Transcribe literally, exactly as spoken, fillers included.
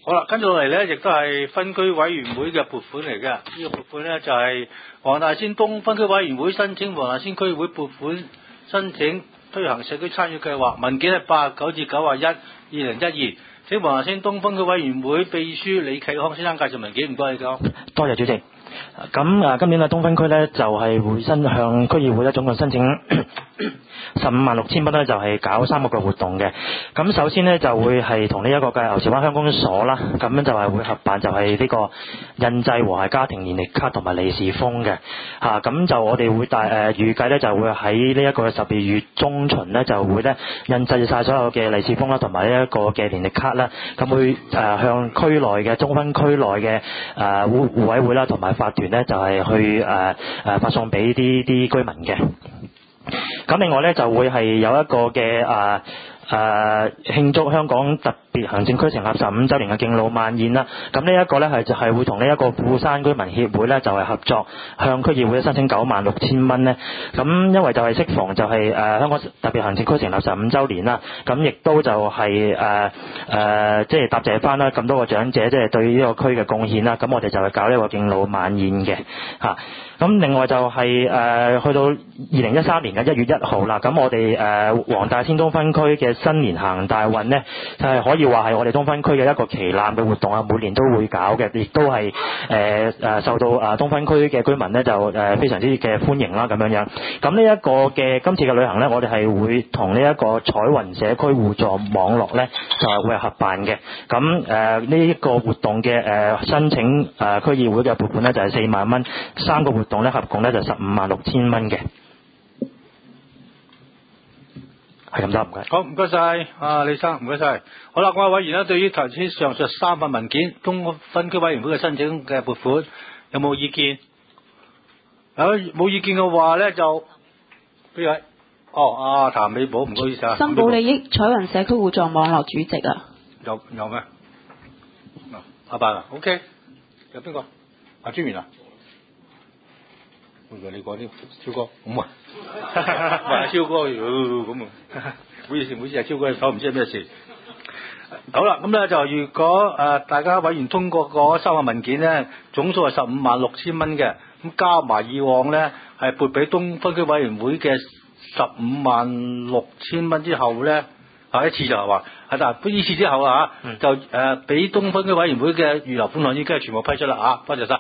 好啦，跟住落嚟咧，亦都係分區委員會嘅撥款嚟嘅。呢、這個撥款咧就係、是、黃大仙東分區委員會申請黃大仙區議會撥款申請推行社區參與計劃，文件係八十九至九十一，二零一二。請黃大仙東分區委員會秘書李啟康先生介紹文件，唔該你講。 多謝主席。咁啊，今年嘅東分區咧就係、是、會申向區議會咧總共申請十五萬六千蚊咧，就係、是、搞三個嘅活動嘅。咁首先咧就會係同呢一個嘅牛池灣鄉公所啦，咁樣就係會合辦就係呢個印製和諧家庭年歷卡同埋利是封嘅嚇。咁、啊、就我哋會大誒、呃、預計咧就會喺呢一個十二月中旬咧就會咧印製晒所有嘅利是封啦，同埋呢一個嘅年歷卡啦。咁會誒、呃、向區內嘅中分區內嘅誒戶戶委會啦，同埋法團咧就係、是、去誒誒、呃、發送俾啲啲居民嘅。咁另外咧就會係有一個嘅誒誒慶祝香港特別行政區成立十五週年嘅敬老晚宴啦。咁呢一個咧係就係會同呢一個富山居民協會咧就係合作，向區議會申請九萬六千蚊咧。咁因為就係適逢就係誒香港特別行政區成立十五週年啦，咁亦都就係誒誒即係答謝翻啦咁多個長者即係對呢個區嘅貢獻啦。咁我哋就係搞呢個敬老晚宴嘅嚇。咁另外就係、是、誒、呃、去到二零一三年嘅一月一號啦，咁我哋誒黃大仙東分區嘅新年行大運呢，就係、是、可以話係我哋東分區嘅一個旗艦嘅活動啊，每年都會搞嘅，亦都係誒誒受到啊東分區嘅居民呢，就誒、呃、非常之嘅歡迎啦咁樣樣。咁呢一個嘅今次嘅旅行呢，我哋係會同呢一個彩雲社區互助網絡呢，就係、是、會合辦嘅。咁誒呢一個活動嘅誒、呃、申請誒、呃、區議會嘅撥款呢，就係、是、四萬蚊，三個活動咧合共咧就十五萬六千蚊嘅，係咁多，唔該。 好，唔該晒，啊李生，唔該晒。好啦，各位委員咧，對於頭先上述三份文件，東分區委員會嘅申請嘅撥款，有冇意見？有冇意見嘅話咧，就邊位？哦，阿譚美寶，唔好意思啊。 申報利益彩雲社區互助網絡主席啊。 有有咩？阿伯啊 ，OK。有邊個？阿專員啊？我以為你講啲超哥，唔係，話超哥咁啊，唔好意思，唔好意思，係超哥嘅手，唔知係咩事。好啦，咁咧就如果誒、呃、大家委員通過嗰三個文件咧，總數係十五萬六千蚊嘅，咁加埋以往咧係撥俾東分區委員會嘅十五萬六千蚊之後咧，啊一次就係話，係但係呢次之後啊，就誒俾、呃、東分區委員會嘅預留款項已經係全部批出啦啊，多謝晒。